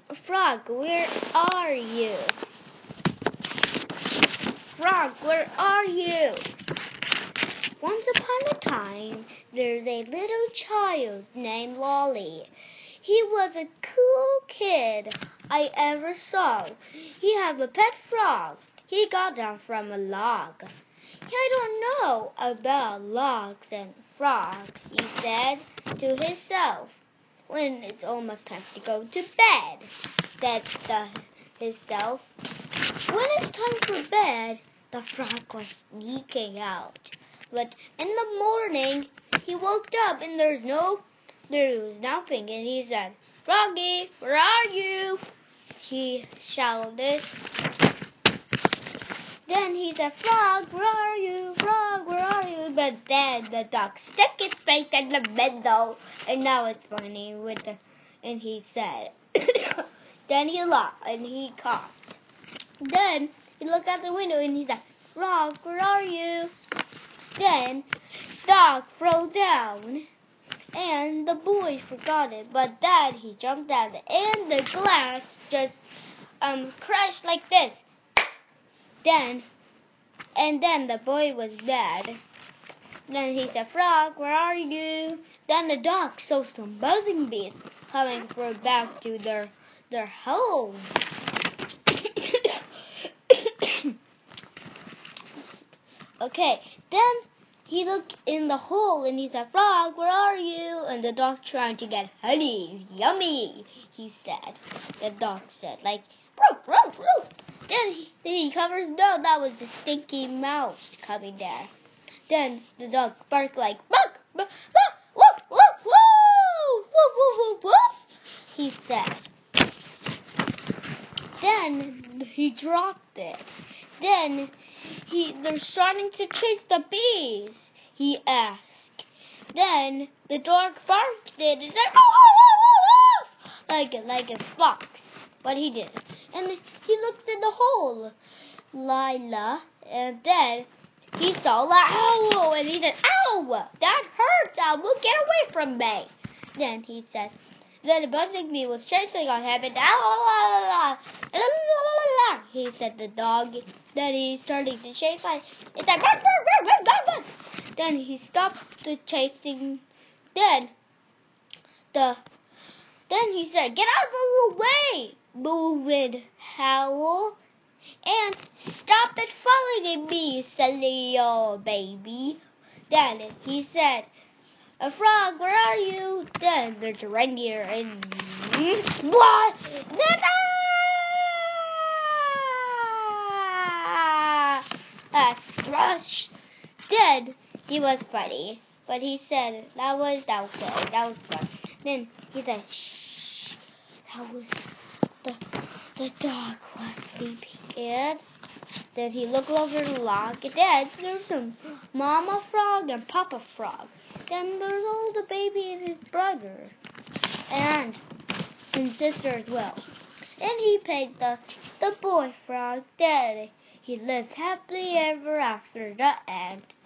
Frog, where are you? Frog, where are you? Once upon a time, there's a little child named Lolly. He was a cool kid I ever saw. He had a pet frog. He got down from a log. I don't know about logs and frogs, he said to himself. When it's almost time to go to bed, said himself. When it's time for bed, the frog was sneaking out. But in the morning, he woke up and there was nothing, and he said, "Froggy, where are you?" He shouted. Then he said, "Frog, where are you? Frog, where are you?" But then the dog stuck his face in the middle, and now it's funny and he said, then he laughed and he coughed. Then he looked out the window and he said, "Frog, where are you?" Then dog fell down, and the boy forgot it. But then he jumped out, and the glass just crashed like this. Then the boy was mad. Then he said, "Frog, where are you?" Then the dog saw some buzzing bees coming back to their home. Okay, then he looked in the hole and he said, "Frog, where are you?" And the dog trying to get honey. Yummy, he said. The dog said, like, "Roof, roof, roof." Then he covers his nose. That was a stinky mouse coming there. Then the dog barked like, "Buck, buck, buck, woof, woof, woof, woof, woof, woof, woof," he said. Then he dropped it. Then they're starting to chase the bees, he asked. Then the dog barked it and said, like a fox, but he didn't. And he looked in the hole, Lila, and then he saw the owl, and he said, "Ow, that hurts, owl, get away from me." Then he said, then the buzzing bee was chasing on him, and he said the dog. Then he started to chase like it said, "Bark, bark, bark, bark, bark, bark." Then he stopped the chasing. Then he said, "Get out of the way, moving howl, and stop it following me, silly old baby." Then he said, "A frog, where are you?" Then there's a reindeer and what? Strush. Then he was funny, but he said that was good. That was fun. Then he said, "Shh." That was the dog was sleeping, and then he looked over the log, and then there's some Mama Frog and Papa Frog. Then there's all the baby and his brother, and sister as well. And he paid the boy frog dead. He lived happily ever after. The end.